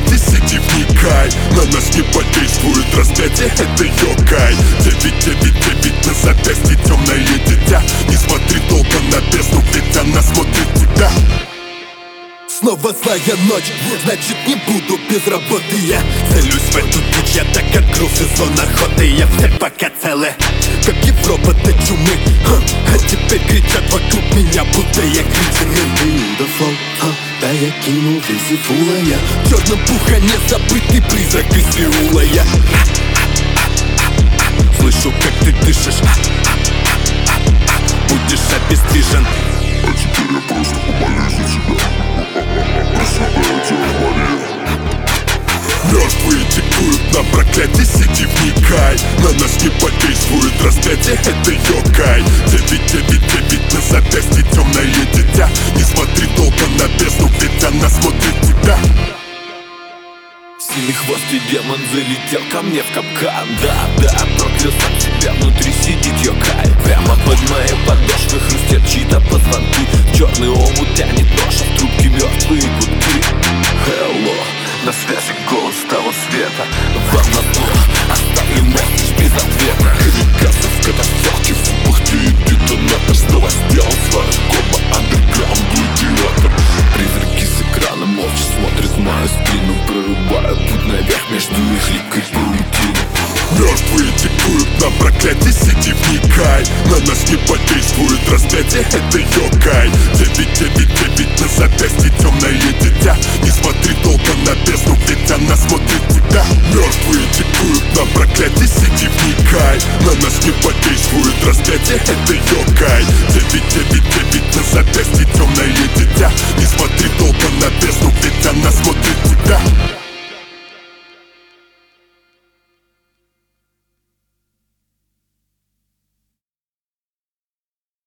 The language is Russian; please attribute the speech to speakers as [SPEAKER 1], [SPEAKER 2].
[SPEAKER 1] проклятие, сиди вникай. На нас не подействует распятие, это йокай. 999 на запястье, темное дитя. Не смотри долго на бездну, ведь она смотрит тебя.
[SPEAKER 2] Снова злая ночь, значит не буду без работы. Я целюсь в эту дичь, я так открыл сезон охоты. Я все пока целы, как Европа до чумы. А теперь кричат вокруг меня, будто я кричаный. Да я кинул весь и фула. Я в черном пуха незабытый призрак из Виула. Я слышу, как ты дышишь, будешь обездвижен.
[SPEAKER 3] А теперь я просто помолюсь за тебя. Просыпаю тебя в море.
[SPEAKER 1] Мертвые диктуют нам проклятие, сиди вникай. На нас не подействует распятие, это йокай. 999 на запястье, темное дитя. Не смотри долго на бездну, ведь она смотрит тебя.
[SPEAKER 2] Синий хвост и демон залетел ко мне в капкан. Да, проклял сам себя, внутри сидит йокай. Прямо под моей подошвой хрустят чьи-то позвонки. В черный омут тянет нож, в трубке мертвые гудки. Hello, на связи голос того света. Вам на то оставлю месседж без ответа.
[SPEAKER 1] Камикадзе в катафалке, в бухте детонатор. Снова сделал свою комбо, андерграунд, гладиатор.
[SPEAKER 2] Призраки с экрана молча смотрят в мою спину, прорубая путь наверх между их липкой паутиной.
[SPEAKER 1] Мертвые диктуют нам проклятие, сиди вникай. На нас не подействует распятие, это йокай. 999 на запястье, темное дитя. Не смотри долго на бездну, ведь она смотрит тебя. Мертвые диктуют нам проклятие, сиди вникай. На нас не подействует распятие, это йокай. 999 на запястье, темное дитя.